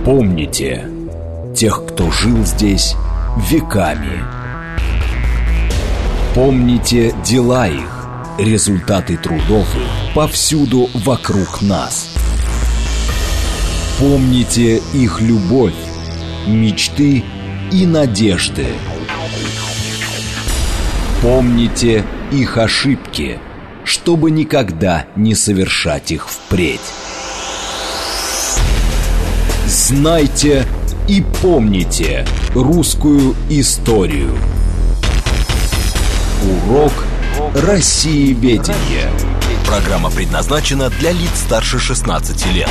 Помните тех, кто жил здесь веками. Помните дела их, результаты трудов их повсюду вокруг нас. Помните их любовь, мечты и надежды. Помните их ошибки, чтобы никогда не совершать их впредь. Знайте и помните русскую историю. Урок Россиеведения. Программа предназначена для лиц старше 16 лет.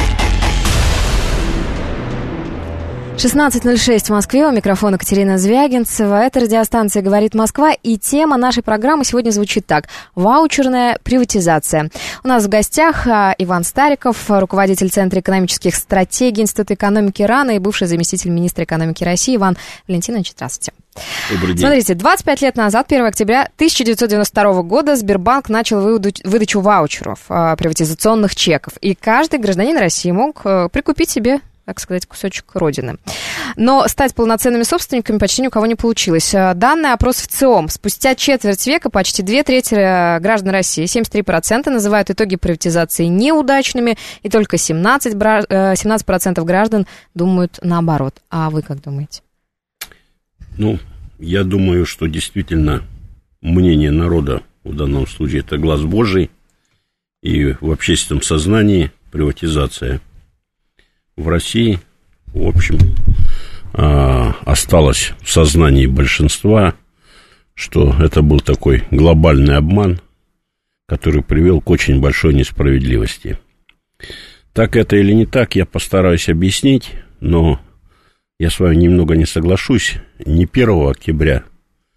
16:06 в Москве. У микрофона Катерина Звягинцева. Это радиостанция «Говорит Москва». И тема нашей программы сегодня звучит так: ваучерная приватизация. У нас в гостях Иван Стариков, руководитель Центра экономических стратегий Института экономики РАН и бывший заместитель министра экономики России. Иван Валентинович, здравствуйте. Добрый день. Смотрите, 25 лет назад, 1 октября 1992 года, Сбербанк начал выдачу ваучеров, приватизационных чеков. И каждый гражданин России мог прикупить себе, так сказать, кусочек родины. Но стать полноценными собственниками почти ни у кого не получилось. Данные опроса ВЦИОМ: спустя четверть века почти 2/3 граждан России, 73%, называют итоги приватизации неудачными, и только 17% граждан думают наоборот. А вы как думаете? Ну, я думаю, что действительно мнение народа в данном случае это глаз Божий, и в общественном сознании приватизация в России, в общем, осталось в сознании большинства, что это был такой глобальный обман, который привел к очень большой несправедливости. Так это или не так, я постараюсь объяснить, но я с вами немного не соглашусь. Не 1 октября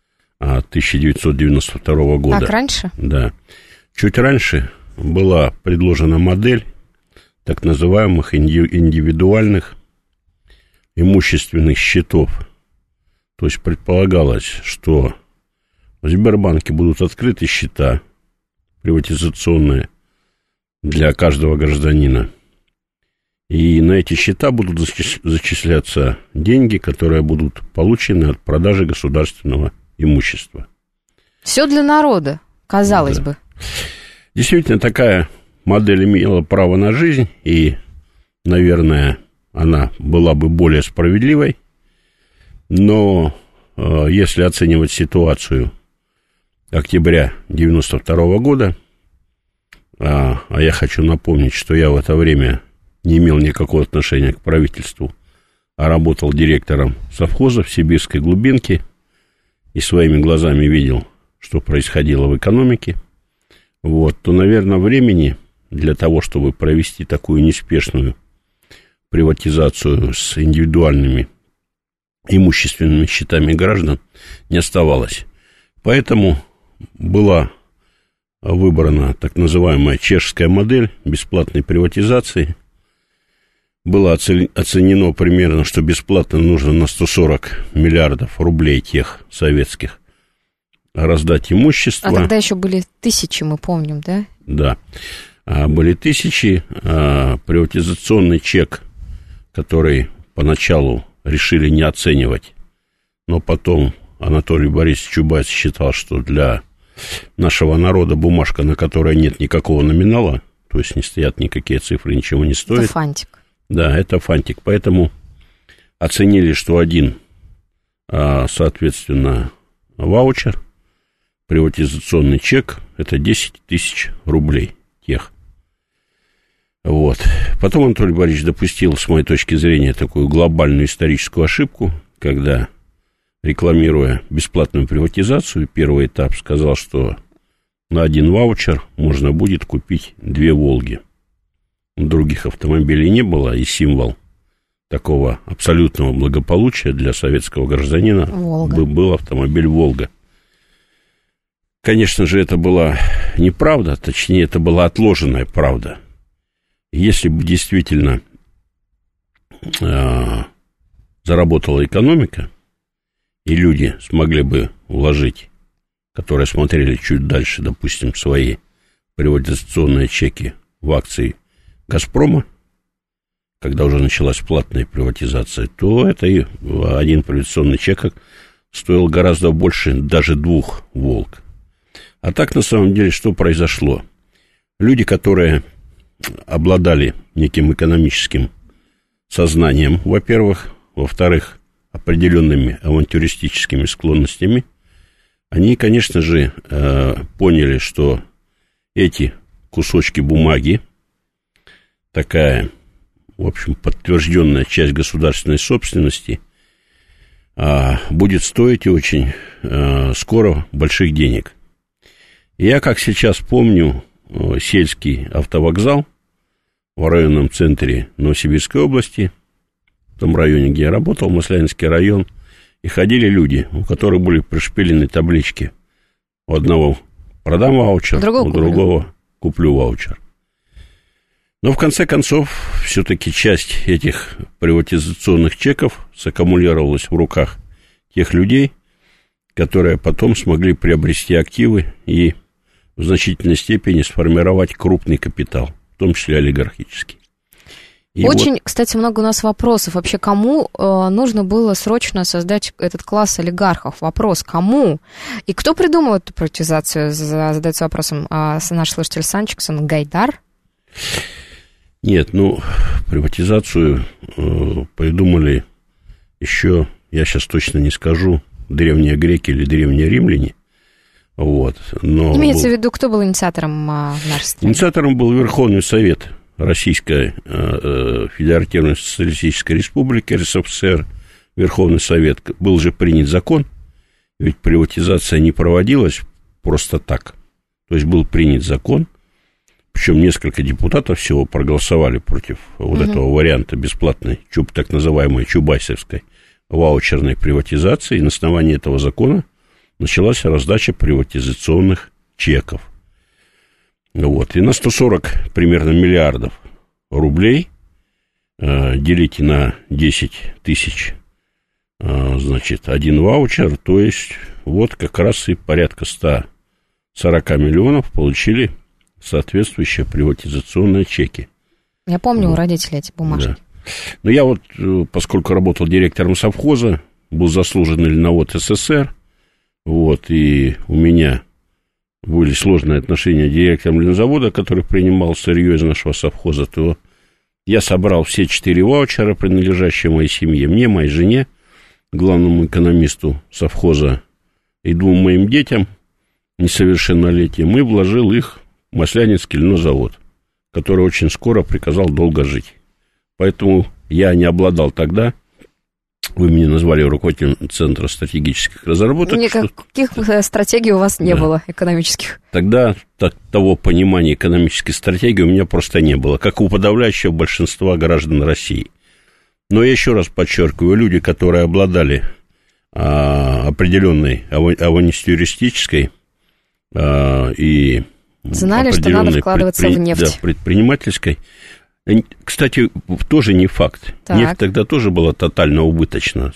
1992 года. Так, раньше? Да. Чуть раньше была предложена модель так называемых индивидуальных имущественных счетов. То есть предполагалось, что в Сбербанке будут открыты счета приватизационные для каждого гражданина. И на эти счета будут зачисляться деньги, которые будут получены от продажи государственного имущества. Все для народа, казалось бы. Действительно, такая модель имела право на жизнь, и, наверное, она была бы более справедливой. Но если оценивать ситуацию октября 1992 года, а я хочу напомнить, что я в это время не имел никакого отношения к правительству, а работал директором совхоза в сибирской глубинке и своими глазами видел, что происходило в экономике, то, наверное, времени для того, чтобы провести такую неспешную приватизацию с индивидуальными имущественными счетами граждан не оставалось. Поэтому была выбрана так называемая чешская модель бесплатной приватизации. Было оценено примерно, что бесплатно нужно на 140 миллиардов рублей тех советских раздать имущество. А тогда еще были тысячи, мы помним, да? Да. Были тысячи. Приватизационный чек, который поначалу решили не оценивать, но потом Анатолий Борисович Чубайс считал, что для нашего народа бумажка, на которой нет никакого номинала, то есть не стоят никакие цифры, ничего не стоит. Это фантик. Да, это фантик. Поэтому оценили, что один, соответственно, ваучер, приватизационный чек, это 10 тысяч рублей тех. Потом Анатолий Борисович допустил, с моей точки зрения, такую глобальную историческую ошибку, когда, рекламируя бесплатную приватизацию, первый этап сказал, что на один ваучер можно будет купить 2 «Волги». Других автомобилей не было, и символ такого абсолютного благополучия для советского гражданина был автомобиль «Волга». Конечно же, это была неправда, точнее, это была отложенная правда. Если бы действительно заработала экономика, и люди смогли бы вложить, которые смотрели чуть дальше, допустим, свои приватизационные чеки в акции «Газпрома», когда уже началась платная приватизация, то это и один приватизационный чек стоил гораздо больше даже 2 «Волг». А так, на самом деле, что произошло? Люди, которые обладали неким экономическим сознанием, во-первых, во-вторых, определенными авантюристическими склонностями, они, конечно же, поняли, что эти кусочки бумаги, такая, в общем, подтвержденная часть государственной собственности, будет стоить очень скоро больших денег. Я, как сейчас помню, сельский автовокзал в районном центре Новосибирской области, в том районе, где я работал, Маслянинский район, и ходили люди, у которых были пришпилены таблички. У одного продам ваучер, у другого куплю ваучер. Но, в конце концов, все-таки часть этих приватизационных чеков саккумулировалась в руках тех людей, которые потом смогли приобрести активы и в значительной степени сформировать крупный капитал, в том числе олигархический. И очень, вот, кстати, много у нас вопросов. Вообще, кому нужно было срочно создать этот класс олигархов? Вопрос, кому? И кто придумал эту приватизацию? Задается вопросом наш слушатель Санчиксон. Гайдар? Нет, приватизацию придумали еще, я сейчас точно не скажу, древние греки или древние римляне. Вот, но имеется в виду, кто был инициатором в нашей стране? Инициатором был Верховный Совет Российской Федеративной Социалистической Республики, РСФСР. Верховный Совет. Был же принят закон, ведь приватизация не проводилась просто так. То есть был принят закон, причем несколько депутатов всего проголосовали против вот этого варианта бесплатной, так называемой чубайсовской ваучерной приватизации, и на основании этого закона началась раздача приватизационных чеков. Вот. И на 140 примерно миллиардов рублей делите на 10 тысяч, значит, один ваучер, то есть вот как раз и порядка 140 миллионов получили соответствующие приватизационные чеки. Я помню, у родителей эти бумажки. Да. Но я вот, поскольку работал директором совхоза, был заслуженный льновод СССР, вот, и у меня были сложные отношения с директором льнозавода, который принимал сырье из нашего совхоза, то я собрал все 4 ваучера, принадлежащие моей семье, мне, моей жене, главному экономисту совхоза и 2 моим детям несовершеннолетним, и вложил их в Маслянинский льнозавод, который очень скоро приказал долго жить. Поэтому я не обладал тогда, вы меня назвали руководителем Центра стратегических разработок. Никаких стратегий у вас не было экономических. Тогда того понимания экономической стратегии у меня просто не было, как у подавляющего большинства граждан России. Но я еще раз подчеркиваю, люди, которые обладали определенной авантюристической и знали, что надо вкладываться в нефть. Да, предпринимательской. Кстати, тоже не факт. Так. Нефть тогда тоже была тотально убыточна.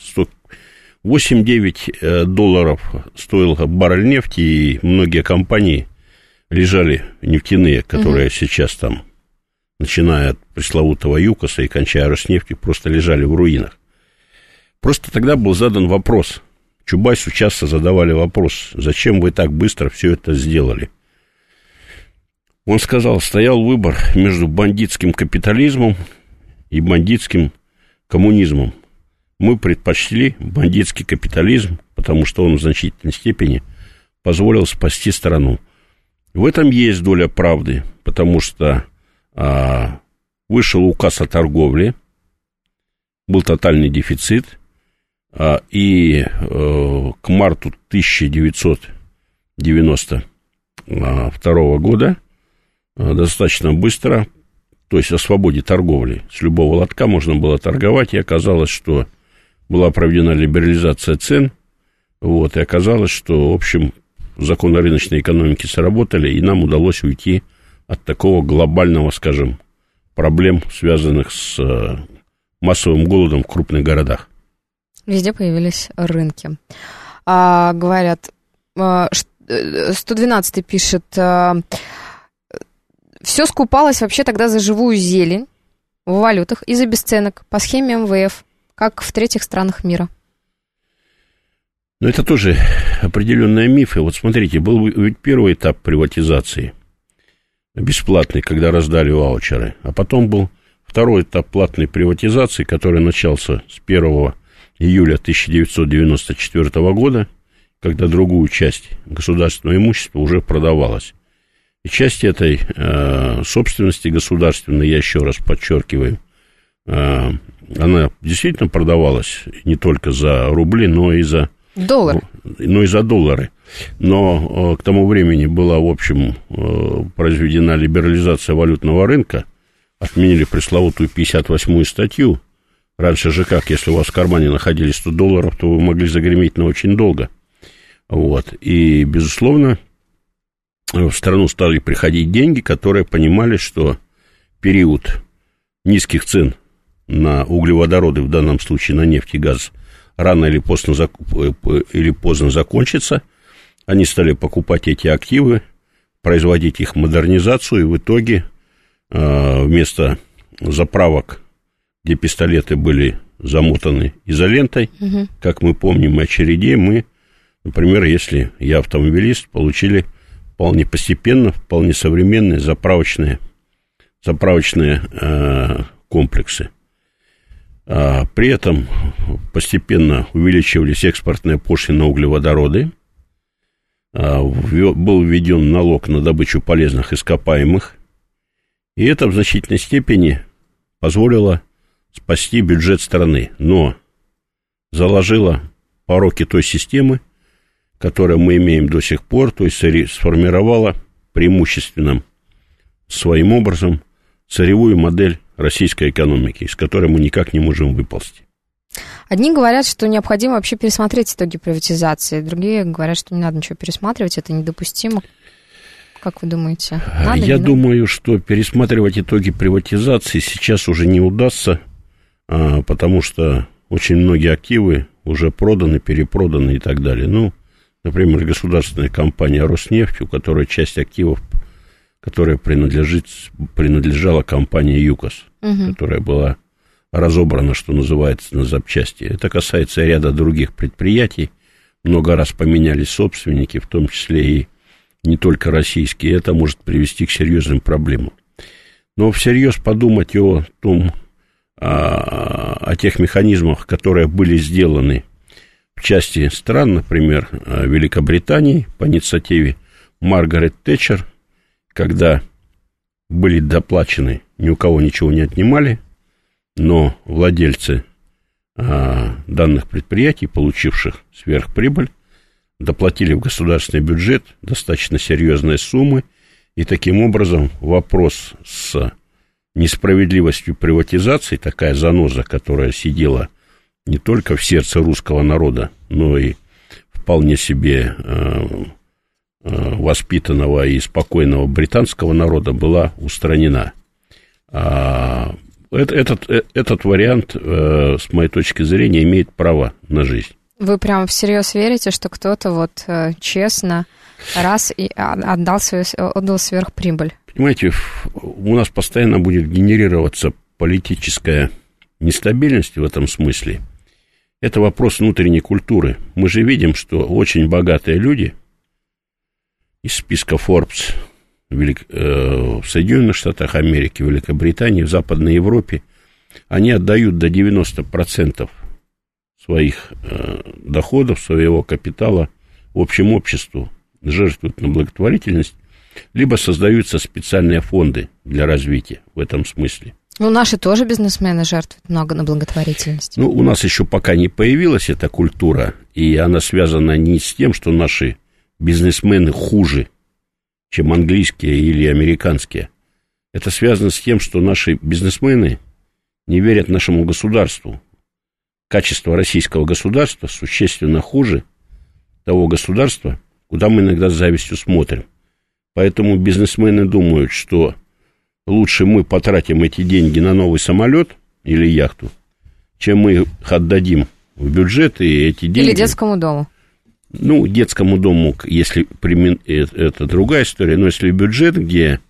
8-9 долларов стоил баррель нефти, и многие компании лежали нефтяные, которые сейчас там, начиная от пресловутого ЮКОСа и кончая Роснефтью, просто лежали в руинах. Просто тогда был задан вопрос. Чубайсу часто задавали вопрос, зачем вы так быстро все это сделали? Он сказал, стоял выбор между бандитским капитализмом и бандитским коммунизмом. Мы предпочли бандитский капитализм, потому что он в значительной степени позволил спасти страну. В этом есть доля правды, потому что вышел указ о торговле, был тотальный дефицит, и к марту 1992 года достаточно быстро, то есть о свободе торговли, с любого лотка можно было торговать, и оказалось, что была проведена либерализация цен, вот, и оказалось, что, в общем, законы рыночной экономики сработали, и нам удалось уйти от такого глобального, скажем, проблем, связанных с массовым голодом в крупных городах. Везде появились рынки. Говорят, 112 пишет, все скупалось вообще тогда за живую зелень, в валютах и за бесценок по схеме МВФ, как в третьих странах мира. Но это тоже определенные мифы. Вот смотрите, был ведь первый этап приватизации, бесплатный, когда раздали ваучеры. А потом был второй этап платной приватизации, который начался с 1 июля 1994 года, когда другую часть государственного имущества уже продавалась. И часть этой собственности государственной, я еще раз подчеркиваю, она действительно продавалась не только за рубли, но и за доллары. Но к тому времени была, в общем, произведена либерализация валютного рынка, отменили пресловутую 58-ю статью. Раньше же как, если у вас в кармане находились $100, то вы могли загреметь на очень долго. Вот. И, безусловно, в страну стали приходить деньги, которые понимали, что период низких цен на углеводороды, в данном случае на нефть и газ, рано или поздно закончится. Они стали покупать эти активы, производить их модернизацию, и в итоге вместо заправок, где пистолеты были замотаны изолентой, как мы помним, очередей, мы, например, если я автомобилист, получили вполне постепенно, вполне современные заправочные комплексы. При этом постепенно увеличивались экспортные пошлины на углеводороды, был введен налог на добычу полезных ископаемых, и это в значительной степени позволило спасти бюджет страны, но заложило пороки той системы, которую мы имеем до сих пор, то есть сформировала преимущественным своим образом сырьевую модель российской экономики, из которой мы никак не можем выползти. Одни говорят, что необходимо вообще пересмотреть итоги приватизации, другие говорят, что не надо ничего пересматривать, это недопустимо. Как вы думаете? Я думаю, что пересматривать итоги приватизации сейчас уже не удастся, потому что очень многие активы уже проданы, перепроданы и так далее. Ну, например, государственная компания «Роснефть», у которой часть активов, которая принадлежала компании «ЮКОС», которая была разобрана, что называется, на запчасти. Это касается ряда других предприятий. Много раз поменялись собственники, в том числе и не только российские. Это может привести к серьезным проблемам. Но всерьез подумать о тех механизмах, которые были сделаны в части стран, например, Великобритании по инициативе Маргарет Тэтчер, когда были доплачены, ни у кого ничего не отнимали, но владельцы данных предприятий, получивших сверхприбыль, доплатили в государственный бюджет достаточно серьезные суммы, и таким образом вопрос с несправедливостью приватизации, такая заноза, которая сидела не только в сердце русского народа, но и вполне себе воспитанного и спокойного британского народа, была устранена. Этот вариант, с моей точки зрения, имеет право на жизнь. Вы прямо всерьез верите, что кто-то вот честно раз и отдал сверхприбыль? Понимаете, у нас постоянно будет генерироваться политическая нестабильность в этом смысле. Это вопрос внутренней культуры. Мы же видим, что очень богатые люди из списка Forbes в Соединенных Штатах Америки, в Великобритании, в Западной Европе, они отдают до 90% своих доходов, своего капитала общему обществу, жертвуют на благотворительность, либо создаются специальные фонды для развития в этом смысле. Ну, наши тоже бизнесмены жертвуют много на благотворительность. Ну, у нас еще пока не появилась эта культура, и она связана не с тем, что наши бизнесмены хуже, чем английские или американские. Это связано с тем, что наши бизнесмены не верят нашему государству. Качество российского государства существенно хуже того государства, куда мы иногда с завистью смотрим. Поэтому бизнесмены думают, что лучше мы потратим эти деньги на новый самолет или яхту, чем мы их отдадим в бюджет, и эти деньги... Или детскому дому. Ну, детскому дому, если это другая история, но если бюджет, где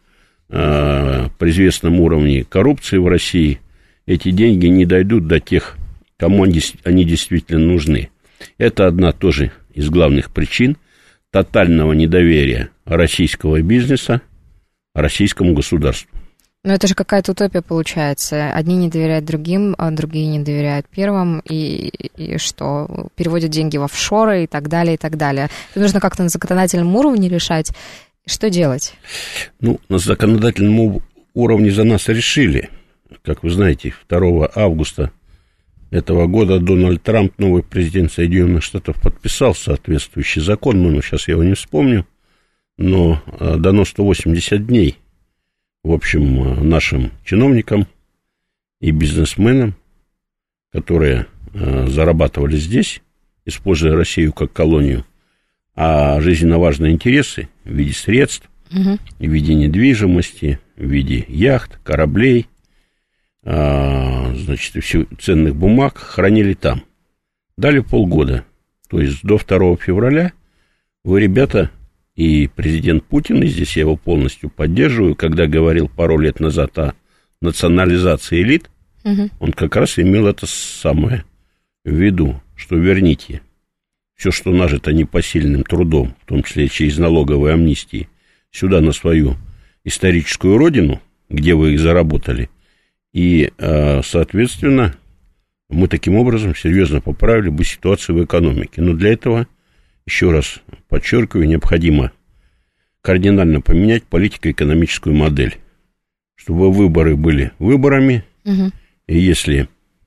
при известном уровне коррупции в России эти деньги не дойдут до тех, кому они действительно нужны. Это одна тоже из главных причин тотального недоверия российского бизнеса российскому государству. Но это же какая-то утопия получается. Одни не доверяют другим, а другие не доверяют первым, и что? Переводят деньги в офшоры и так далее, и так далее. Это нужно как-то на законодательном уровне решать. Что делать? Ну, на законодательном уровне за нас решили. Как вы знаете, 2 августа этого года Дональд Трамп, новый президент Соединенных Штатов, подписал соответствующий закон, номер сейчас я его не вспомню, но дано 180 дней, в общем, нашим чиновникам и бизнесменам, которые зарабатывали здесь, используя Россию как колонию, а жизненно важные интересы в виде средств, в виде недвижимости, в виде яхт, кораблей, значит, и всех ценных бумаг хранили там. Дали полгода, то есть до 2 февраля вы, ребята, и президент Путин, и здесь я его полностью поддерживаю, когда говорил пару лет назад о национализации элит, он как раз имел это самое в виду, что верните все, что нажито непосильным трудом, в том числе через налоговые амнистии, сюда, на свою историческую родину, где вы их заработали, и, соответственно, мы таким образом серьезно поправили бы ситуацию в экономике. Но для этого, еще раз подчеркиваю, необходимо кардинально поменять политико-экономическую модель, чтобы выборы были выборами, и если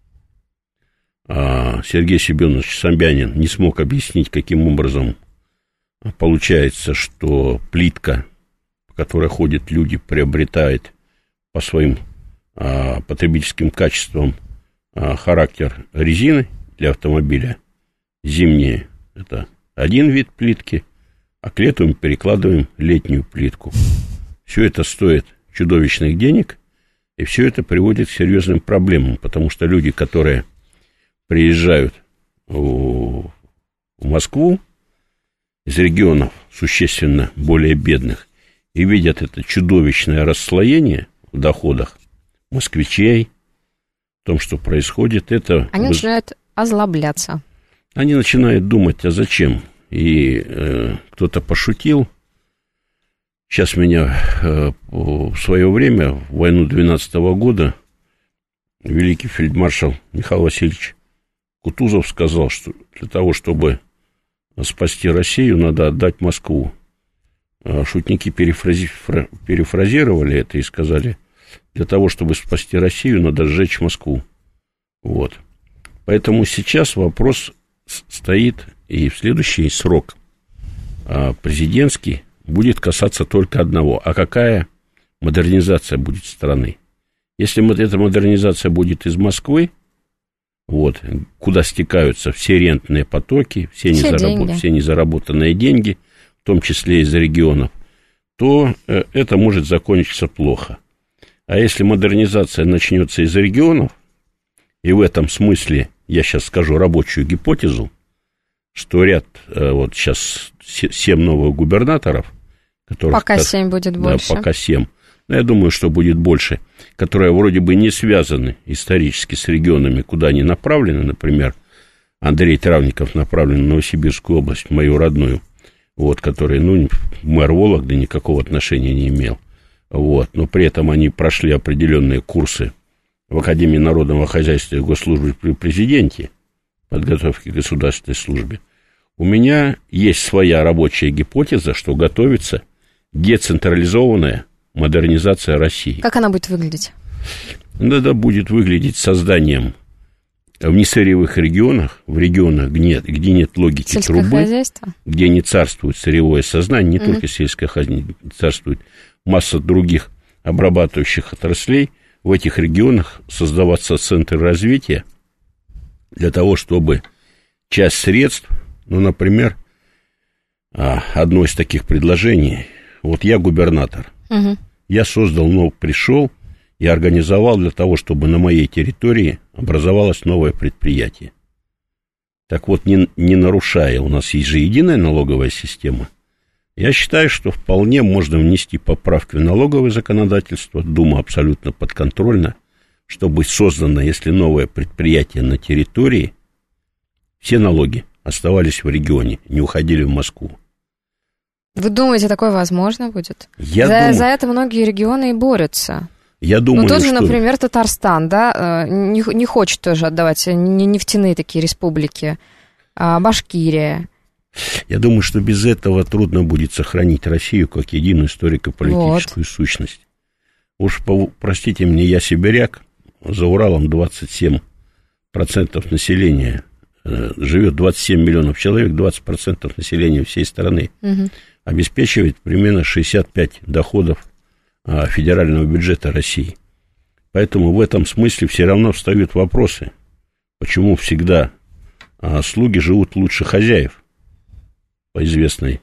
Сергей Семенович Собянин не смог объяснить, каким образом получается, что плитка, по которой ходят люди, приобретает по своим потребительским качествам характер резины для автомобиля. Зимние — это один вид плитки, а к лету мы перекладываем летнюю плитку. Все это стоит чудовищных денег, и все это приводит к серьезным проблемам, потому что люди, которые приезжают в Москву из регионов существенно более бедных и видят это чудовищное расслоение в доходах москвичей, в том, что происходит, это... Они начинают озлобляться. Они начинают думать, а зачем? И кто-то пошутил. Сейчас меня в свое время, в войну 12 года, великий фельдмаршал Михаил Васильевич Кутузов сказал, что для того, чтобы спасти Россию, надо отдать Москву. Шутники перефразировали это и сказали, для того, чтобы спасти Россию, надо сжечь Москву. Вот. Поэтому сейчас вопрос стоит, и в следующий срок президентский будет касаться только одного. А какая модернизация будет страны? Если эта модернизация будет из Москвы, вот, куда стекаются все рентные потоки, все незаработанные деньги, в том числе из регионов, то это может закончиться плохо. А если модернизация начнется из регионов, и в этом смысле я сейчас скажу рабочую гипотезу, что ряд, вот сейчас 7 новых губернаторов, которых... Пока 7 будет больше. Да, пока 7. Но я думаю, что будет больше, которые вроде бы не связаны исторически с регионами, куда они направлены. Например, Андрей Травников направлен в Новосибирскую область, мою родную, вот, который, мэр Вологды никакого отношения не имел. Вот, но при этом они прошли определенные курсы в Академии народного хозяйства и госслужбы при президенте, подготовки к государственной службе. У меня есть своя рабочая гипотеза, что готовится децентрализованная модернизация России. Как она будет выглядеть? Она будет выглядеть созданием в несырьевых регионах, в регионах, где нет логики трубы, где не царствует сырьевое сознание, не только сельское хозяйство, царствует масса других обрабатывающих отраслей, в этих регионах создаваться центры развития для того, чтобы часть средств, например, одно из таких предложений, вот я губернатор, я создал, пришел и организовал для того, чтобы на моей территории образовалось новое предприятие. Так вот, не нарушая, у нас есть же единая налоговая система, Я считаю, что вполне можно внести поправки в налоговое законодательство. Дума абсолютно подконтрольна, чтобы создано, если новое предприятие на территории, все налоги оставались в регионе, не уходили в Москву. Вы думаете, такое возможно будет? За это многие регионы и борются. Я думаю, тот же, например, Татарстан, да, не хочет тоже отдавать нефтяные такие республики, Башкирия. Я думаю, что без этого трудно будет сохранить Россию как единую историко-политическую сущность. Уж, простите мне, я сибиряк, за Уралом 27% населения, живет 27 миллионов человек, 20% населения всей страны, обеспечивает примерно 65% доходов федерального бюджета России. Поэтому в этом смысле все равно встают вопросы, почему всегда слуги живут лучше хозяев, по известной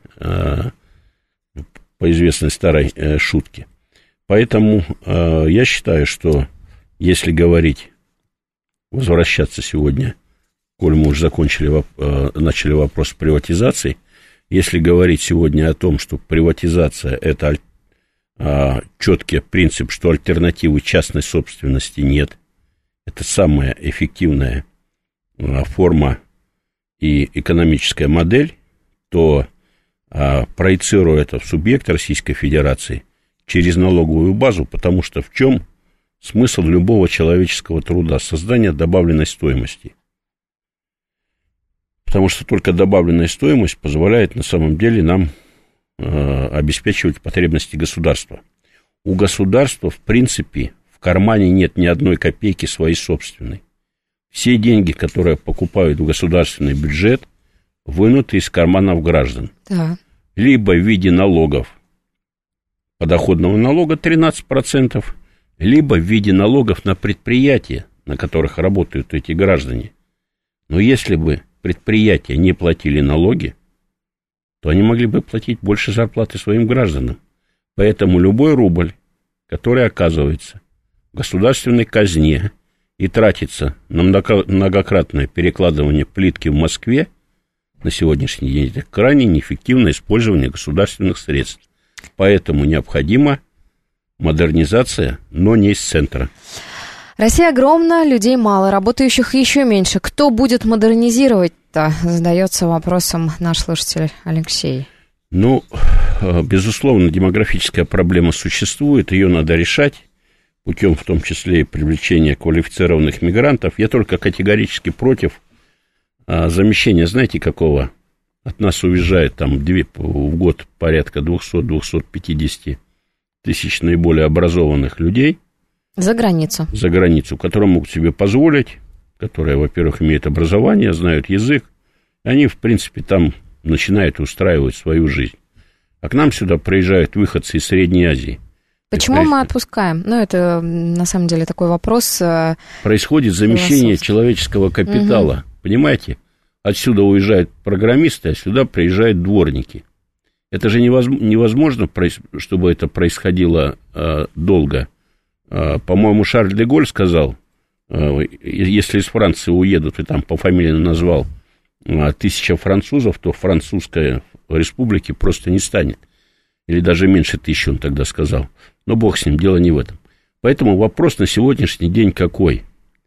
старой шутке. Поэтому я считаю, что если говорить, возвращаться сегодня, коль мы уже начали вопрос приватизации, если говорить сегодня о том, что приватизация – это четкий принцип, что альтернативы частной собственности нет, это самая эффективная форма и экономическая модель, то, проецируя это в субъект Российской Федерации через налоговую базу, потому что в чем смысл любого человеческого труда? Создание добавленной стоимости. Потому что только добавленная стоимость позволяет на самом деле нам обеспечивать потребности государства. У государства, в принципе, в кармане нет ни одной копейки своей собственной. Все деньги, которые покупают в государственный бюджет, вынуты из карманов граждан. Да. Либо в виде налогов, подоходного налога 13%, либо в виде налогов на предприятия, на которых работают эти граждане. Но если бы предприятия не платили налоги, то они могли бы платить больше зарплаты своим гражданам. Поэтому любой рубль, который оказывается в государственной казне и тратится на многократное перекладывание плитки в Москве, на сегодняшний день это крайне неэффективное использование государственных средств. Поэтому необходима модернизация, но не из центра. Россия огромна, людей мало, работающих еще меньше. Кто будет модернизировать-то? Задается вопросом наш слушатель Алексей. Безусловно, демографическая проблема существует, ее надо решать путем, в том числе и привлечения квалифицированных мигрантов. Я только категорически против замещения, знаете, какого? От нас уезжает там в год порядка 200-250 тысяч наиболее образованных людей. За границу. За границу, которые могут себе позволить, которые, во-первых, имеют образование, знают язык. Они, в принципе, там начинают устраивать свою жизнь. А к нам сюда приезжают выходцы из Средней Азии. Почему мы отпускаем? Это, на самом деле, такой вопрос. Происходит замещение человеческого капитала. Понимаете? Отсюда уезжают программисты, а сюда приезжают дворники. Это же невозможно, чтобы это происходило долго. По-моему, Шарль де Голль сказал, если из Франции уедут, и там по фамилии назвал 1000 французов, то французской республики просто не станет. Или даже меньше 1000, он тогда сказал. Но бог с ним, дело не в этом. Поэтому вопрос на сегодняшний день какой?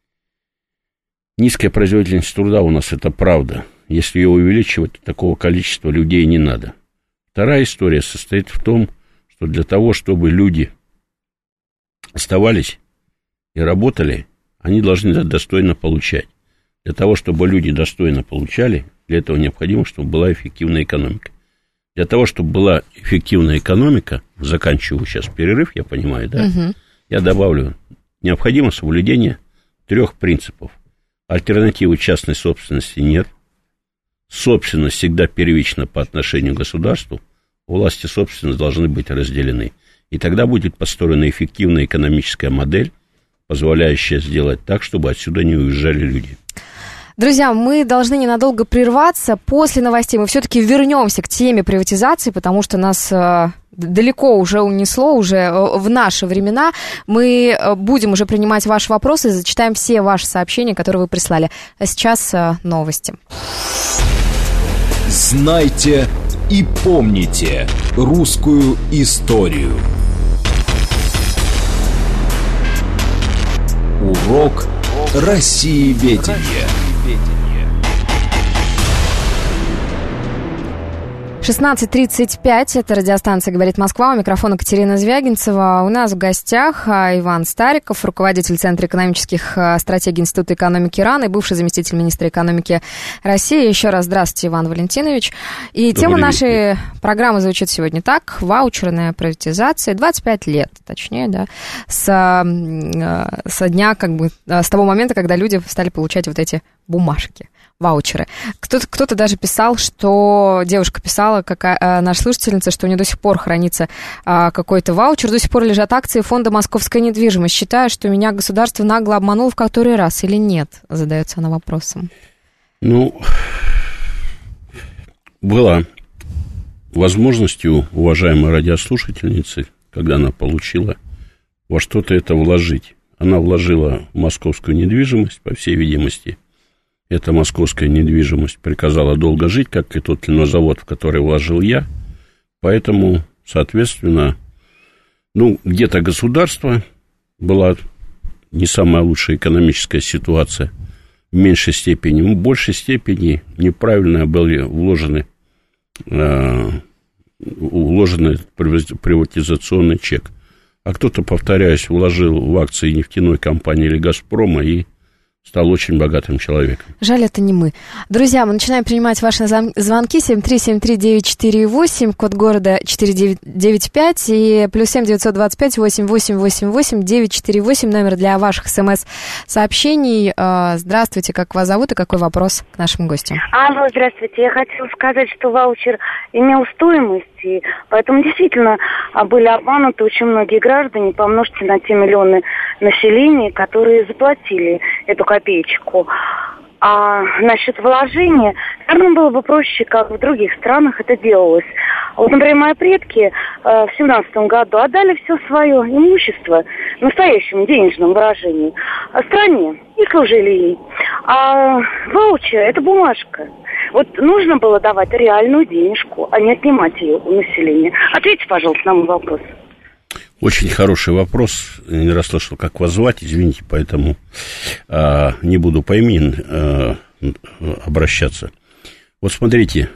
Низкая производительность труда у нас, это правда. Если ее увеличивать, то такого количества людей не надо. Вторая история состоит в том, что для того, чтобы люди оставались и работали, они должны достойно получать. Для того, чтобы люди достойно получали, для этого необходимо, чтобы была эффективная экономика. Для того, чтобы была эффективная экономика, заканчиваю сейчас перерыв, я понимаю, да? Я добавлю, необходимо соблюдение 3 принципов. Альтернативы частной собственности нет. Собственность всегда первична по отношению к государству. Власть и собственность должны быть разделены. И тогда будет построена эффективная экономическая модель, позволяющая сделать так, чтобы отсюда не уезжали люди. Друзья, мы должны ненадолго прерваться. После новостей мы все-таки вернемся к теме приватизации, потому что нас далеко уже унесло, уже в наши времена. Мы будем уже принимать ваши вопросы, зачитаем все ваши сообщения, которые вы прислали. А сейчас новости. Знайте И помните русскую историю. Урок Россиеведения. 16:35, это радиостанция «Говорит Москва», у микрофона Катерина Звягинцева. У нас в гостях Иван Стариков, руководитель Центра экономических стратегий Института экономики РАН и бывший заместитель министра экономики России. Еще раз здравствуйте, Иван Валентинович. И тема нашей программы звучит сегодня так: ваучерная приватизация, 25 лет, точнее, да, со дня, с того момента, когда люди стали получать вот эти бумажки, ваучеры. Кто-то даже писал, что девушка писала, наша слушательница, что у нее до сих пор хранится какой-то ваучер, до сих пор лежат акции фонда «Московская недвижимость». Считаю, что меня государство нагло обмануло в который раз или нет, задается она вопросом. Была возможность у уважаемой радиослушательницы, когда она получила, во что-то это вложить. Она вложила в московскую недвижимость, по всей видимости. Эта московская недвижимость приказала долго жить, как и тот линозавод, в который вложил я. Поэтому, соответственно, где-то государство, была не самая лучшая экономическая ситуация, в меньшей степени, в большей степени неправильно были вложены приватизационный чек. А кто-то, повторяюсь, вложил в акции нефтяной компании или «Газпрома» и стал очень богатым человеком. Жаль, это не мы. Друзья, мы начинаем принимать ваши звонки. 7373948, код города 4995 и +7 925 8888 948, номер для ваших смс-сообщений. Здравствуйте, как вас зовут и какой вопрос к нашим гостям? Алло, здравствуйте. Я хотела сказать, что ваучер имел стоимость, и поэтому действительно были обмануты очень многие граждане. Помножьте на те миллионы населения, которые заплатили эту копеечку. А насчет вложения, наверное, было бы проще, как в других странах это делалось. Вот, например, мои предки в 17 году отдали все свое имущество, в настоящем денежном выражении, стране и служили ей. А ваучер – это бумажка. Вот нужно было давать реальную денежку, а не отнимать ее у населения. Ответьте, пожалуйста, на мой вопрос. Очень хороший вопрос. Я не расслышал, как вас звать, извините, поэтому не буду по имени обращаться. Вот смотрите,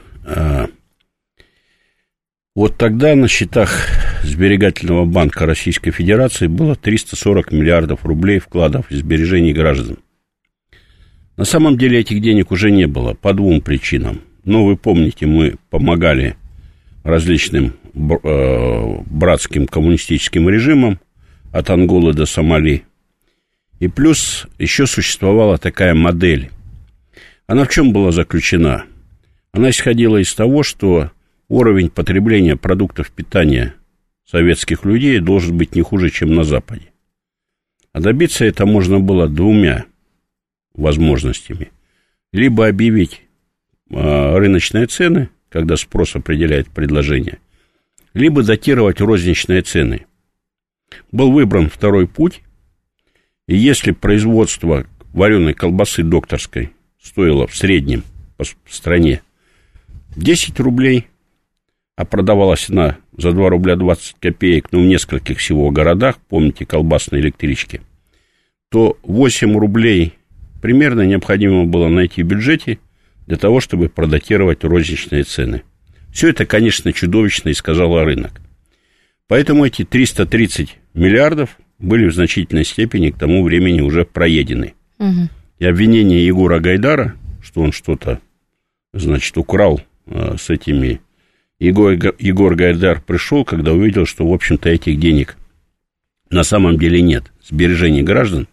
вот тогда на счетах Сберегательного банка Российской Федерации было 340 миллиардов рублей вкладов и сбережений граждан. На самом деле этих денег уже не было по двум причинам. Вы помните, мы помогали различным братским коммунистическим режимам от Анголы до Сомали. И плюс еще существовала такая модель. Она в чем была заключена? Она исходила из того, что уровень потребления продуктов питания советских людей должен быть не хуже, чем на Западе. А добиться это можно было двумя возможностями. Либо объявить рыночные цены, когда спрос определяет предложение, либо датировать розничные цены. Был выбран второй путь, и если производство вареной колбасы докторской стоило в среднем по стране 10 рублей, а продавалась она за 2 рубля 20 копеек, в нескольких всего городах, помните, колбасные электрички, то 8 рублей примерно необходимо было найти в бюджете для того, чтобы продатировать розничные цены. Все это, конечно, чудовищно искажало рынок. Поэтому эти 330 миллиардов были в значительной степени к тому времени уже проедены. Угу. И обвинение Егора Гайдара, что он что-то, украл с этими... Егор Гайдар пришел, когда увидел, что, в общем-то, этих денег на самом деле нет. Сбережений граждан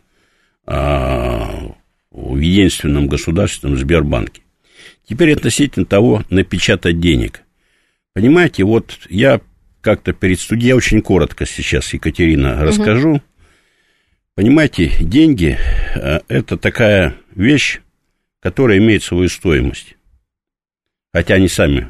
в единственном государственном Сбербанке. Теперь относительно того, напечатать денег. Понимаете, вот я как-то перед студией, я очень коротко сейчас, Екатерина, расскажу. Понимаете, деньги – это такая вещь, которая имеет свою стоимость. Хотя они сами.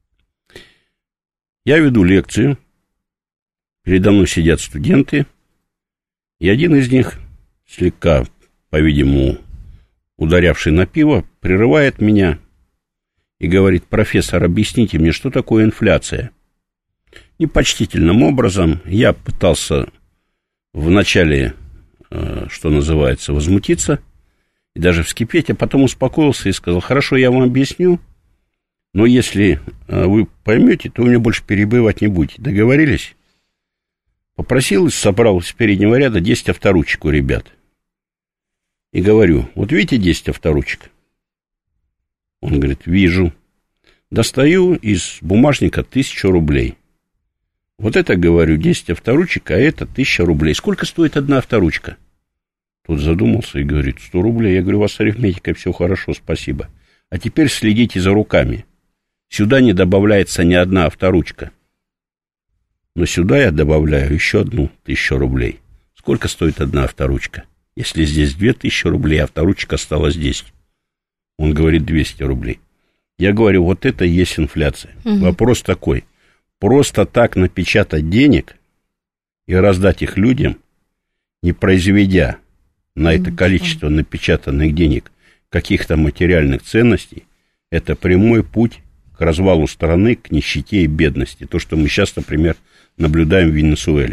Я веду лекцию, передо мной сидят студенты, и один из них, слегка, по-видимому, ударявший на пиво, прерывает меня и говорит: профессор, объясните мне, что такое инфляция? Непочтительным образом я пытался вначале, что называется, возмутиться и даже вскипеть, а потом успокоился и сказал: хорошо, я вам объясню, но если вы поймете, то вы меня больше перебивать не будете. Договорились? Попросил, собрал из переднего ряда 10 авторучек у ребят. И говорю: вот видите 10 авторучек? Он говорит: вижу. Достаю из бумажника 1000 рублей. Вот это, говорю, 10 авторучек, а это 1000 рублей. Сколько стоит одна авторучка? Тот задумался и говорит: 100 рублей. Я говорю: у вас с арифметикой все хорошо, спасибо. А теперь следите за руками. Сюда не добавляется ни одна авторучка. Но сюда я добавляю еще одну 1000 рублей. Сколько стоит одна авторучка? Если здесь 2000 рублей, а авторучка осталась 10. Он говорит: 200 рублей. Я говорю: вот это и есть инфляция. Вопрос такой. Просто так напечатать денег и раздать их людям, не произведя на это количество напечатанных денег каких-то материальных ценностей, это прямой путь к развалу страны, к нищете и бедности. То, что мы сейчас, например, наблюдаем в Венесуэле.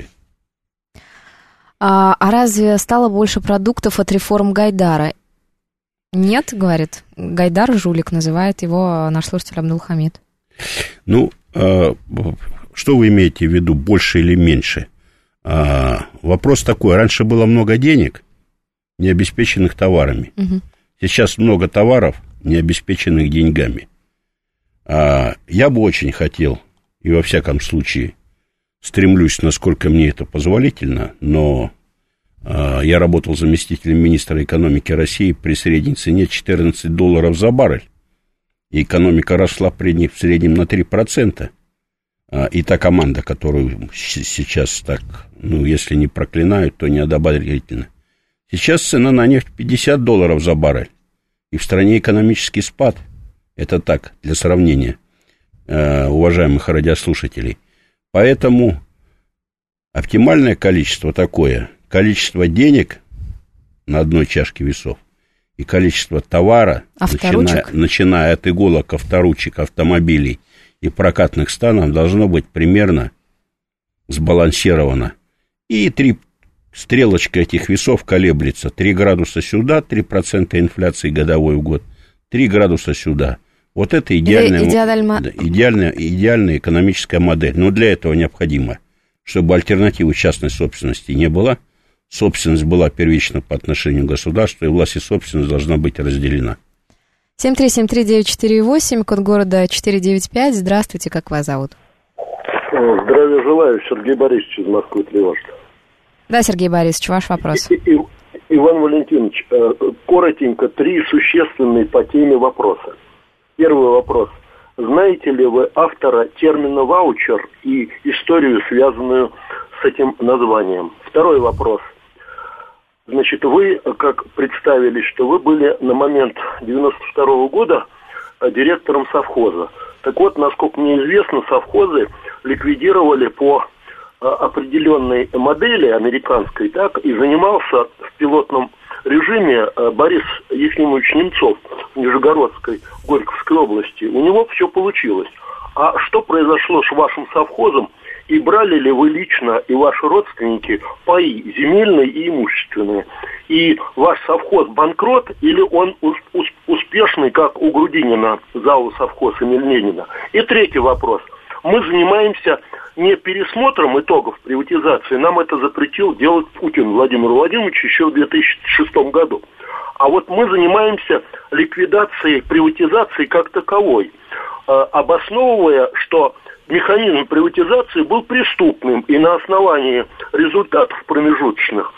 А разве стало больше продуктов от реформ Гайдара? Нет, говорит. Гайдар жулик, называет его наш слушатель Абдулхамид. Ну, что вы имеете в виду, больше или меньше? Вопрос такой. Раньше было много денег, не обеспеченных товарами. Сейчас много товаров, не обеспеченных деньгами. Я бы очень хотел, и во всяком случае стремлюсь, насколько мне это позволительно, но я работал заместителем министра экономики России при средней цене $14 за баррель. И экономика росла в среднем на 3%. И та команда, которую сейчас так, ну, если не проклинают, то неодобрительно. Сейчас цена на нефть $50 за баррель. И в стране экономический спад. Это так, для сравнения, уважаемых радиослушателей. Поэтому оптимальное количество такое, количество денег на одной чашке весов и количество товара, начиная от иголок, авторучек, автомобилей и прокатных станов, должно быть примерно сбалансировано. И стрелочка этих весов колеблется. 3 градуса сюда, 3% инфляции годовой в год, 3 градуса сюда. Вот это идеальная экономическая модель. Но для этого необходимо, чтобы альтернативы частной собственности не было. Собственность была первична по отношению к государству, и власть и собственность должна быть разделена. 7373948, код города 495. Здравствуйте, как вас зовут? Здравия желаю, Сергей Борисович из Москвы, Тревожка. Да, Сергей Борисович, ваш вопрос. Иван Валентинович, коротенько 3 существенные по теме вопроса. Первый вопрос. Знаете ли вы автора термина «ваучер» и историю, связанную с этим названием? Второй вопрос. Значит, вы, как представились, что вы были на момент 92-го года директором совхоза. Так вот, насколько мне известно, совхозы ликвидировали по определенной модели американской, так, и занимался в пилотном режиме Борис Ефимович Немцов в Нижегородской, Горьковской области. У него все получилось. А что произошло с вашим совхозом? И брали ли вы лично и ваши родственники паи земельные и имущественные? И ваш совхоз банкрот или он успешный, как у Грудинина, ЗАО «Совхоз» имени Ленина? И третий вопрос. Мы занимаемся не пересмотром итогов приватизации, нам это запретил делать Путин Владимир Владимирович еще в 2006 году. А вот мы занимаемся ликвидацией приватизации как таковой, обосновывая, что механизм приватизации был преступным, и на основании результатов промежуточных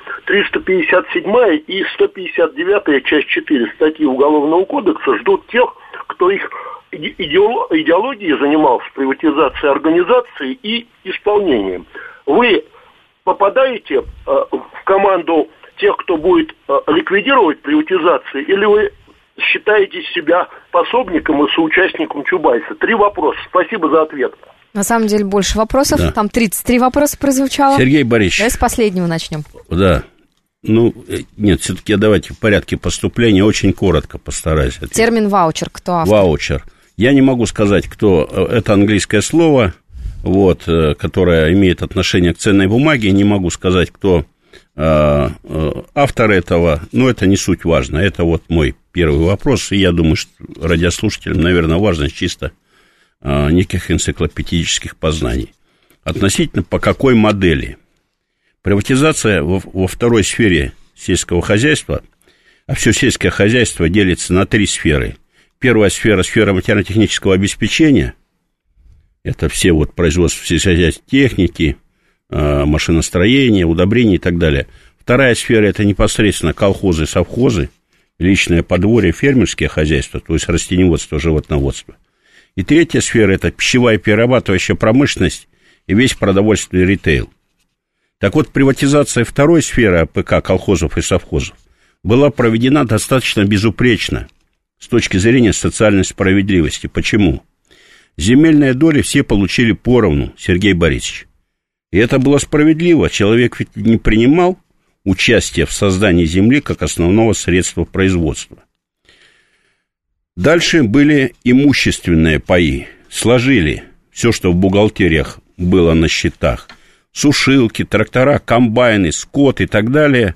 357 и 159 часть 4 статьи Уголовного кодекса ждут тех, кто их идеологией занимался, приватизацией организации и исполнением. Вы попадаете в команду тех, кто будет ликвидировать приватизацию, или вы считаете себя пособником и соучастником Чубайса? 3 вопроса. Спасибо за ответ. На самом деле больше вопросов. Да. Там 33 вопроса прозвучало. Сергей Борисович. Давай с последнего начнем. Да. Ну, нет, все-таки давайте в порядке поступления очень коротко постараюсь ответить. Термин «ваучер» кто автор? Ваучер. Я не могу сказать, кто это английское слово, вот, которое имеет отношение к ценной бумаге, не могу сказать, кто автор этого, но это не суть важно. Это вот мой первый вопрос, и я думаю, что радиослушателям, наверное, важно чисто неких энциклопедических познаний. Относительно по какой модели. Приватизация во второй сфере сельского хозяйства, а все сельское хозяйство делится на 3 сферы. Первая сфера – сфера материально-технического обеспечения. Это все вот производства сельскохозяйственной техники, машиностроения, удобрений и так далее. Вторая сфера – это непосредственно колхозы, совхозы, личное подворье, фермерские хозяйства, то есть растениеводство, животноводство. И третья сфера – это пищевая перерабатывающая промышленность и весь продовольственный ритейл. Так вот, приватизация второй сферы АПК, колхозов и совхозов, была проведена достаточно безупречно с точки зрения социальной справедливости. Почему? Земельные доли все получили поровну, Сергей Борисович. И это было справедливо. Человек ведь не принимал участие в создании земли как основного средства производства. Дальше были имущественные паи. Сложили все, что в бухгалтериях было на счетах. Сушилки, трактора, комбайны, скот и так далее.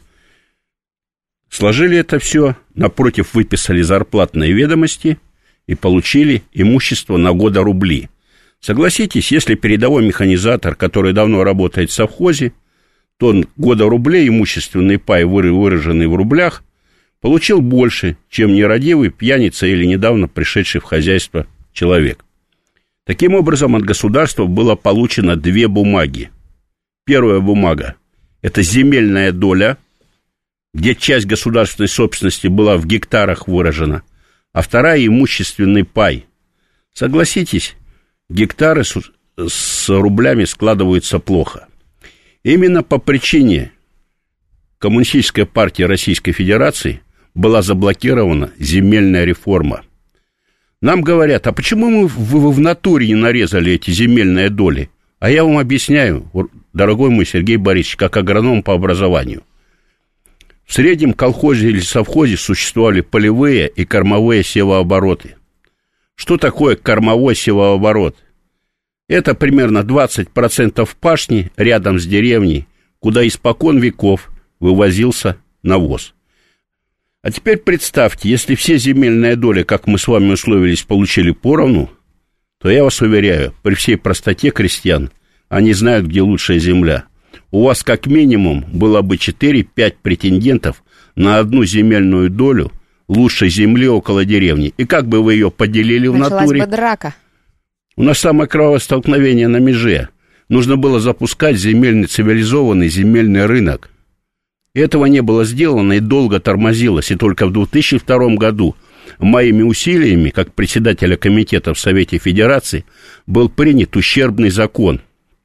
Сложили это все, напротив выписали зарплатные ведомости и получили имущество на года рубли. Согласитесь, если передовой механизатор, который давно работает в совхозе, то года рублей имущественный пай, выраженный в рублях, получил больше, чем нерадивый пьяница или недавно пришедший в хозяйство человек. Таким образом, от государства было получено 2 бумаги. Первая бумага – это земельная доля, где часть государственной собственности была в гектарах выражена, а вторая – имущественный пай. Согласитесь, гектары с рублями складываются плохо. Именно по причине Коммунистической партии Российской Федерации была заблокирована земельная реформа. Нам говорят, а почему вы в натуре не нарезали эти земельные доли? А я вам объясняю, дорогой мой Сергей Борисович, как агроном по образованию. В среднем колхозе или совхозе существовали полевые и кормовые севообороты. Что такое кормовой севооборот? Это примерно 20% пашни рядом с деревней, куда испокон веков вывозился навоз. А теперь представьте, если все земельные доли, как мы с вами условились, получили поровну, то я вас уверяю, при всей простоте крестьян, они знают, где лучшая земля. У вас как минимум было бы 4-5 претендентов на одну земельную долю лучшей земли около деревни. И как бы вы ее поделили в натуре? Началась бы драка. У нас самое кровавое столкновение на меже. Нужно было запускать цивилизованный земельный рынок. Этого не было сделано и долго тормозилось. И только в 2002 году моими усилиями, как председателя комитета в Совете Федерации, был принят ущербный закон.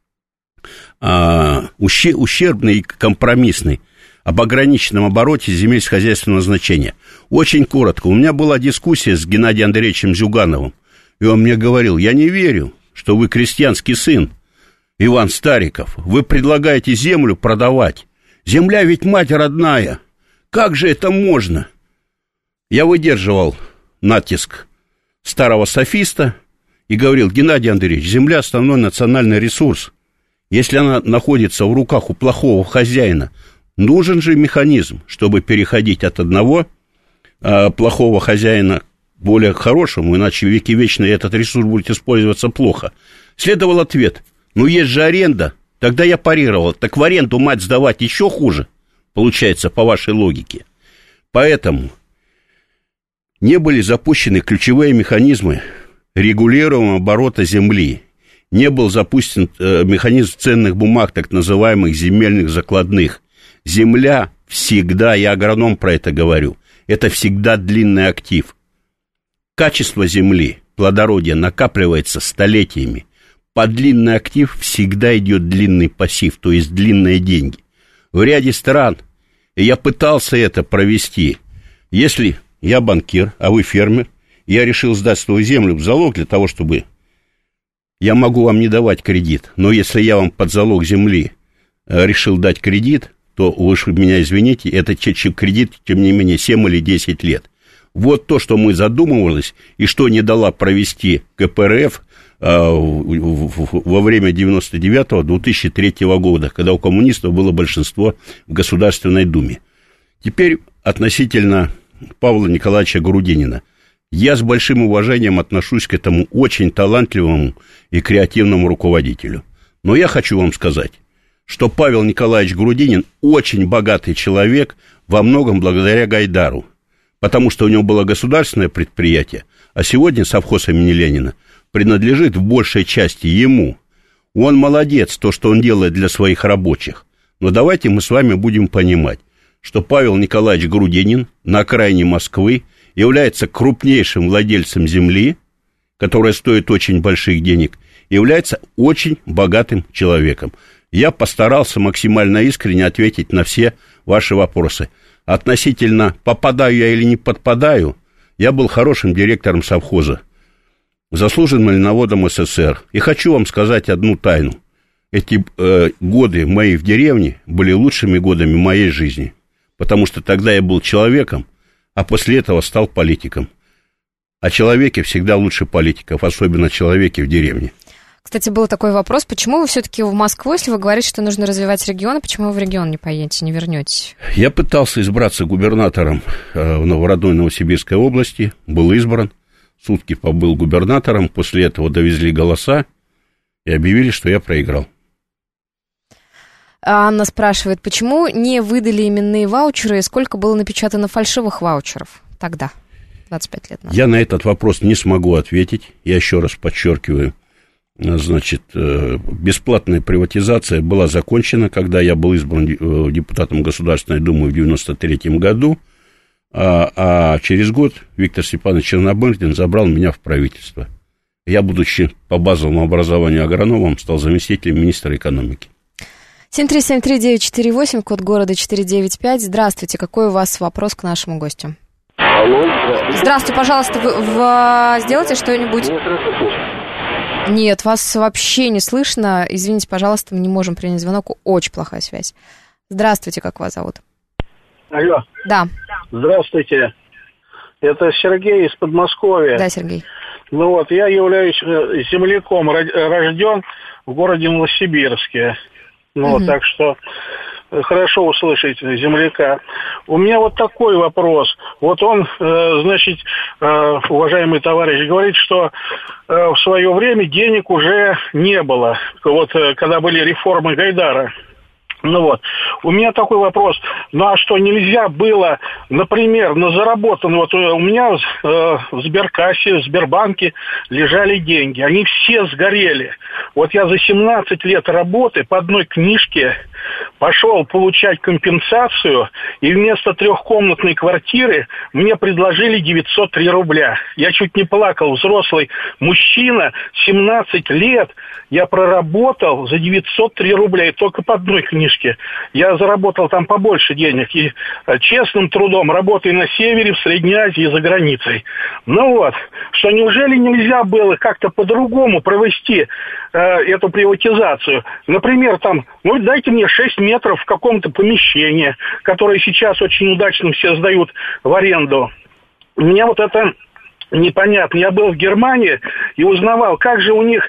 Ущербный и компромиссный об ограниченном обороте земель сельскохозяйственного значения. Очень коротко. У меня была дискуссия с Геннадием Андреевичем Зюгановым, и он мне говорил, я не верю, что вы крестьянский сын, Иван Стариков, вы предлагаете землю продавать. Земля ведь мать родная. Как же это можно? Я выдерживал натиск старого софиста и говорил, Геннадий Андреевич, земля – основной национальный ресурс. Если она находится в руках у плохого хозяина, нужен же механизм, чтобы переходить от одного плохого хозяина к более хорошему, иначе веки вечные этот ресурс будет использоваться плохо. Следовал ответ, есть же аренда. Тогда я парировал, так в аренду мать сдавать еще хуже, получается, по вашей логике. Поэтому не были запущены ключевые механизмы регулируемого оборота земли. Не был запущен механизм ценных бумаг, так называемых земельных закладных. Земля всегда, я агроном про это говорю, это всегда длинный актив. Качество земли, плодородие накапливается столетиями. Под длинный актив всегда идет длинный пассив, то есть длинные деньги. В ряде стран, и я пытался это провести, если я банкир, а вы фермер, я решил сдать свою землю в залог для того, чтобы я могу вам не давать кредит, но если я вам под залог земли решил дать кредит, то вы меня извините, это кредит, тем не менее, 7 или 10 лет. Вот то, что мы задумывались, и что не дала провести КПРФ во время 99-2003 года, когда у коммунистов было большинство в Государственной Думе. Теперь относительно Павла Николаевича Грудинина. Я с большим уважением отношусь к этому очень талантливому и креативному руководителю. Но я хочу вам сказать, что Павел Николаевич Грудинин очень богатый человек, во многом благодаря Гайдару, потому что у него было государственное предприятие, а сегодня совхоз имени Ленина принадлежит в большей части ему. Он молодец, то, что он делает для своих рабочих. Но давайте мы с вами будем понимать, что Павел Николаевич Грудинин на окраине Москвы является крупнейшим владельцем земли, которая стоит очень больших денег, и является очень богатым человеком. Я постарался максимально искренне ответить на все ваши вопросы. Относительно попадаю я или не подпадаю, я был хорошим директором совхоза, заслуженным льноводом СССР. И хочу вам сказать одну тайну. Эти годы мои в деревне были лучшими годами моей жизни, потому что тогда я был человеком, а после этого стал политиком. А человеки всегда лучше политиков, особенно человеки в деревне. Кстати, был такой вопрос, почему вы все-таки в Москву, если вы говорите, что нужно развивать регионы, почему вы в регион не поедете, не вернетесь? Я пытался избраться губернатором в родной Новосибирской области, был избран, сутки побыл губернатором, после этого довезли голоса и объявили, что я проиграл. Анна спрашивает, почему не выдали именные ваучеры и сколько было напечатано фальшивых ваучеров тогда, 25 лет назад? Я на этот вопрос не смогу ответить, я еще раз подчеркиваю. Значит, бесплатная приватизация была закончена, когда я был избран депутатом Государственной Думы в 1993 году, а через год Виктор Степанович Чернобырдин забрал меня в правительство. Я, будучи по базовому образованию агрономом, стал заместителем министра экономики. 7373948, код города 495. Здравствуйте, какой у вас вопрос к нашему гостю? Алло, здравствуйте, пожалуйста, вы сделайте что-нибудь... Нет, вас вообще не слышно. Извините, пожалуйста, мы не можем принять звонок. Очень плохая связь. Здравствуйте, как вас зовут? Алло. Да. Здравствуйте. Это Сергей из Подмосковья. Да, Сергей. Ну вот, я являюсь земляком, рожден в городе Новосибирске. Ну вот, так что хорошо услышать земляка. У меня вот такой вопрос. Вот он, значит, уважаемый товарищ, говорит, что в свое время денег уже не было. Вот когда были реформы Гайдара. Ну вот, у меня такой вопрос, ну а что, нельзя было, например, на заработанные, вот у меня в Сберкассе, в Сбербанке лежали деньги, они все сгорели. Вот я за 17 лет работы по одной книжке пошел получать компенсацию, и вместо 3-комнатной квартиры мне предложили 903 рубля. Я чуть не плакал, взрослый мужчина, 17 лет я проработал за 903 рубля, и только по одной книжке. Я заработал там побольше денег, и честным трудом, работая на севере, в Средней Азии и за границей. Ну вот, что неужели нельзя было как-то по-другому провести эту приватизацию? Например, там, ну дайте мне 6 метров в каком-то помещении, которое сейчас очень удачно все сдают в аренду. Мне вот это непонятно. Я был в Германии и узнавал, как же у них,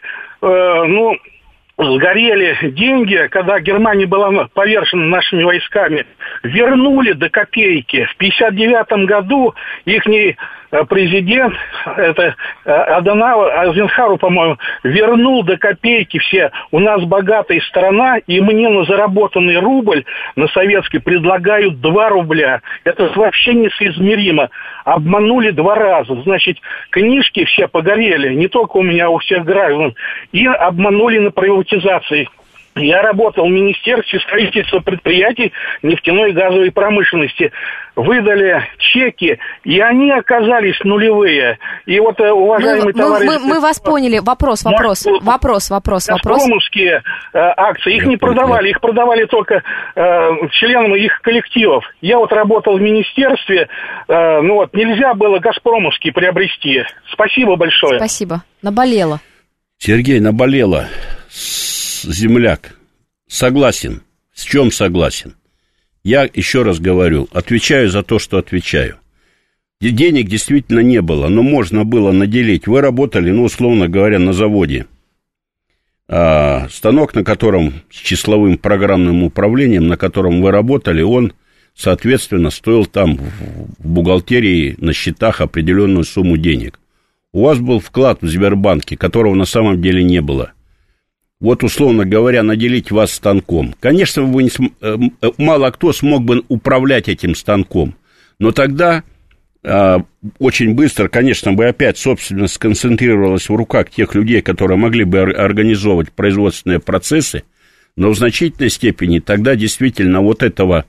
сгорели деньги, когда Германия была повержена нашими войсками. Вернули до копейки. В 1959 году ихний президент, это Аденауэр, Айзенхауэр, по-моему, вернул до копейки все. У нас богатая страна, и мне на заработанный рубль на советский предлагают 2 рубля. Это вообще несоизмеримо. Обманули 2 раза. Значит, книжки все погорели, не только у меня, а у всех граждан. И обманули на приватизации. Я работал в Министерстве строительства предприятий нефтяной и газовой промышленности. Выдали чеки, и они оказались нулевые. И вот, уважаемый товарищ... Мы вас поняли. Вопрос. Газпромовские акции, их не продавали. Их продавали только членам их коллективов. Я вот работал в Министерстве, нельзя было газпромовские приобрести. Спасибо большое. Спасибо. Наболело. Сергей, наболело. Земляк, согласен. С чем согласен? Я еще раз говорю, отвечаю за то, что отвечаю. денег действительно не было, но можно было наделить. Вы работали, условно говоря, на заводе. Станок, на котором с числовым программным управлением, на котором вы работали, он, соответственно, стоил там в бухгалтерии на счетах определенную сумму денег. У вас был вклад в Сбербанке, которого на самом деле не было. Вот, условно говоря, наделить вас станком. Конечно, мало кто смог бы управлять этим станком, но тогда очень быстро, конечно, бы опять собственность сконцентрировалась в руках тех людей, которые могли бы организовывать производственные процессы, но в значительной степени тогда действительно вот этой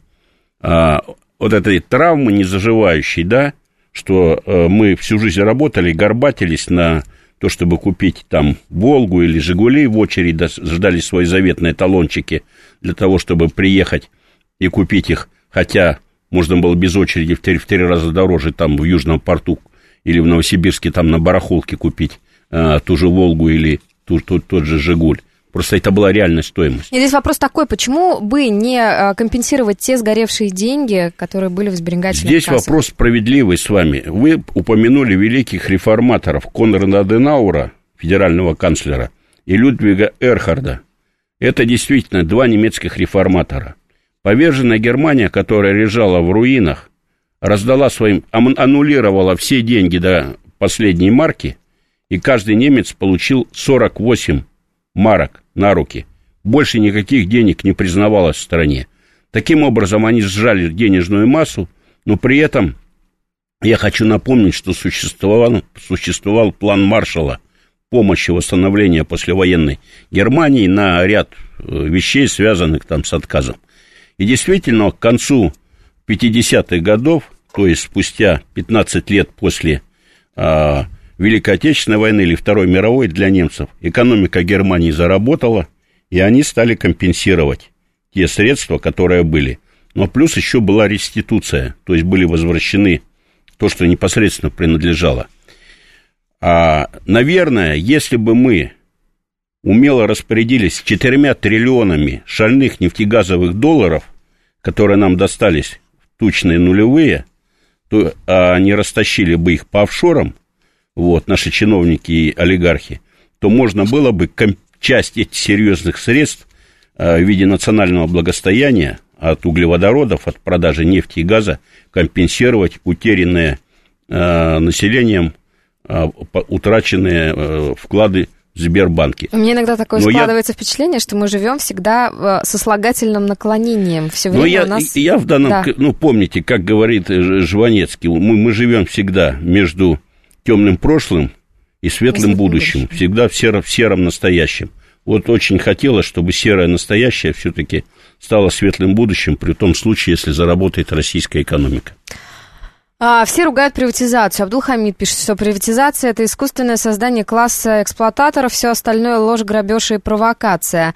травмы незаживающей, да, что мы всю жизнь работали, горбатились на то, чтобы купить там «Волгу» или «Жигули», в очередь ждали свои заветные талончики для того, чтобы приехать и купить их, хотя можно было без очереди в 3 раза дороже там в Южном порту или в Новосибирске там на барахолке купить ту же «Волгу» или тот же «Жигуль». Просто это была реальная стоимость. И здесь вопрос такой, почему бы не компенсировать те сгоревшие деньги, которые были в сберегательных здесь кассах? Вопрос справедливый с вами. Вы упомянули великих реформаторов Конрада Аденауэра, федерального канцлера, и Людвига Эрхарда. Это действительно 2 немецких реформатора. Поверженная Германия, которая лежала в руинах, аннулировала все деньги до последней марки, и каждый немец получил 48 марок на руки. Больше никаких денег не признавалось в стране. Таким образом, они сжали денежную массу, но при этом я хочу напомнить, что существовал план Маршалла помощи восстановления послевоенной Германии на ряд вещей, связанных там с отказом. И действительно, к концу 50-х годов, то есть спустя 15 лет после Великой Отечественной войны или Второй мировой для немцев, экономика Германии заработала, и они стали компенсировать те средства, которые были. Но плюс еще была реституция, то есть были возвращены то, что непосредственно принадлежало. Наверное, если бы мы умело распорядились 4 триллионами шальных нефтегазовых долларов, которые нам достались в тучные нулевые, то они растащили бы их по офшорам, наши чиновники и олигархи, то можно было бы часть этих серьезных средств в виде национального благосостояния от углеводородов, от продажи нефти и газа компенсировать утерянные населением, утраченные вклады в Сбербанке. У меня иногда такое складывается впечатление, что мы живем всегда со слагательным наклонением. Все время у нас... Я в данном... помните, как говорит Жванецкий, мы живем всегда между темным прошлым и светлым будущим. Всегда в сером настоящем. Вот очень хотелось, чтобы серое настоящее все-таки стало светлым будущим, при том случае, если заработает российская экономика. Все ругают приватизацию. Абдулхамид пишет, что приватизация – это искусственное создание класса эксплуататоров, все остальное – ложь, грабеж и провокация.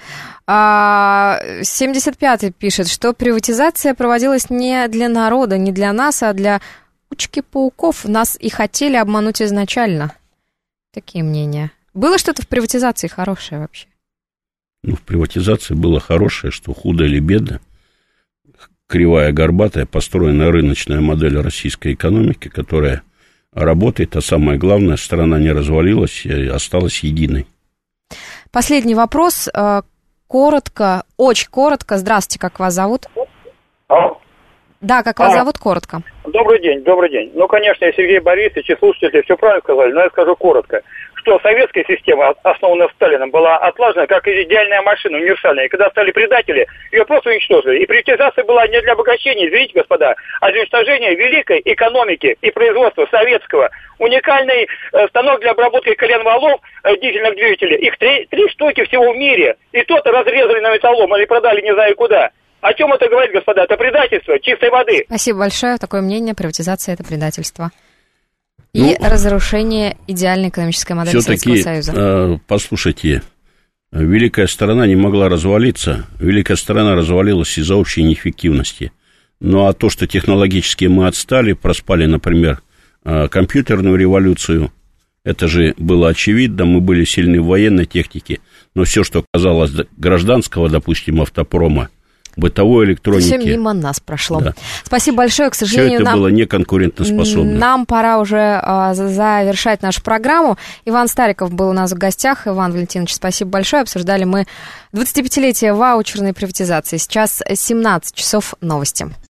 75-й пишет, что приватизация проводилась не для народа, не для нас, а для кучки пауков. Нас и хотели обмануть изначально. Такие мнения. Было что-то в приватизации хорошее вообще? В приватизации было хорошее, что худо или бедно. Кривая, горбатая, построенная рыночная модель российской экономики, которая работает, а самое главное, страна не развалилась и осталась единой. Последний вопрос. Коротко, очень коротко. Здравствуйте, как вас зовут? Да, как вас зовут, коротко. Добрый день. Конечно, Сергей Борисович и слушатели все правильно сказали, но я скажу коротко. Что советская система, основанная Сталином, была отлажена как идеальная машина, универсальная. И когда стали предатели, ее просто уничтожили. И приватизация была не для обогащения, извините, господа, а для уничтожения великой экономики и производства советского. Уникальный станок для обработки коленвалов дизельных двигателей. Их 3 штуки всего в мире. И тот разрезали на металлолом или продали не знаю куда. О чем это говорит, господа? Это предательство чистой воды. Спасибо большое. Такое мнение. Приватизация – это предательство. И разрушение идеальной экономической модели Советского Союза. Послушайте, великая страна не могла развалиться. Великая страна развалилась из-за общей неэффективности. Ну, а то, что технологически мы отстали, проспали, например, компьютерную революцию, это же было очевидно. Мы были сильны в военной технике. Но все, что касалось гражданского, допустим, автопрома, бытовой электроники. Все мимо нас прошло. Да. Спасибо большое. К сожалению, все это было неконкурентоспособно. Нам пора уже завершать нашу программу. Иван Стариков был у нас в гостях. Иван Валентинович, спасибо большое. Обсуждали мы 25-летие ваучерной приватизации. Сейчас 17 часов, новости.